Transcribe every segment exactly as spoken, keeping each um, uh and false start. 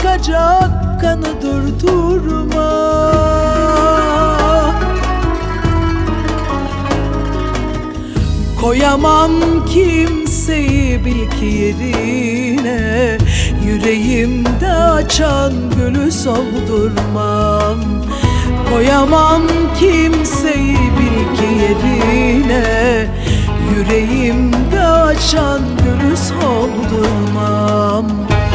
akacak kanı durdurma. Koyamam kimseyi bil ki yerine, yüreğimde açan gülü soldurmam. Koyamam kimseyi bil ki yerine, yüreğimde açan gülü soldurmam.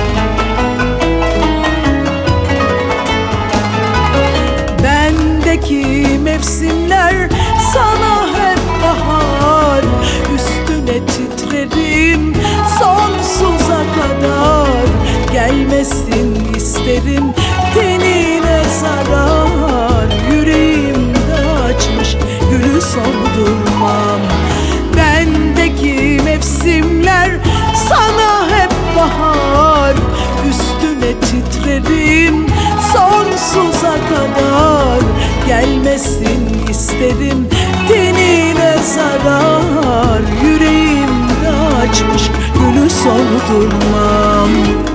Bendeki mevsimler sana hep bahar, üstüne titrerim sonsuza kadar. Gelmesin isterim tenine zarar, yüreğimde açmış gülü soldurmam. Bendeki mevsimler sana hep bahar, üstüne titrerim sonsuza kadar. Gelmesin isterim tenine zarar, yüreğimde açmış gülü soldurmam.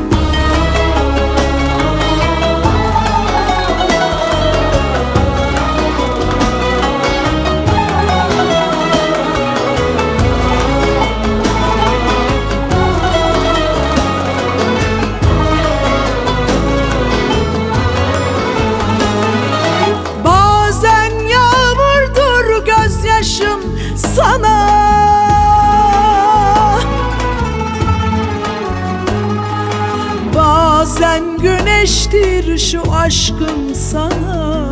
Sana bazen güneştir şu aşkım sana.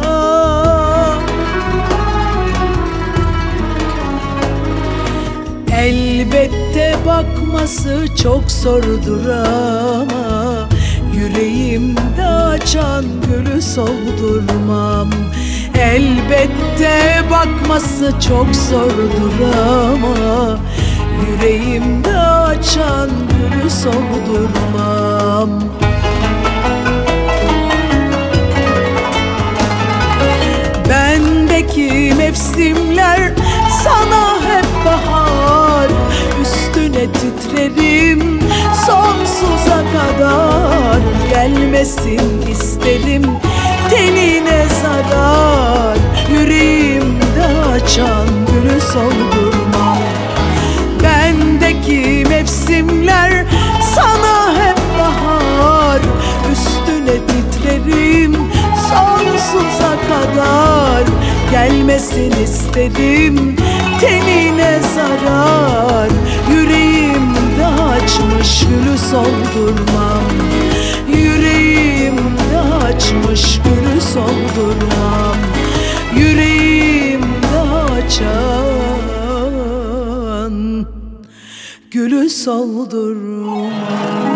Elbette bakması çok zordur ama yüreğimde açan gülü soldurmam. Elbette bakması çok zordur ama yüreğimde açan gülü soldurmam. Bendeki mevsimler sana hep bahar, üstüne titrerim sonsuza kadar. Gelmesin isterim tenine zarar, yüreğimde açan gülü soldurmam. Bendeki mevsimler sana hep bahar, üstüne titrerim sonsuza kadar. Gelmesin isterim tenine zarar, yüreğimde açmış gülü soldurmam. Yüreğimde açmış gülü soldurmam. Yüreğimde açan gülü soldurmam.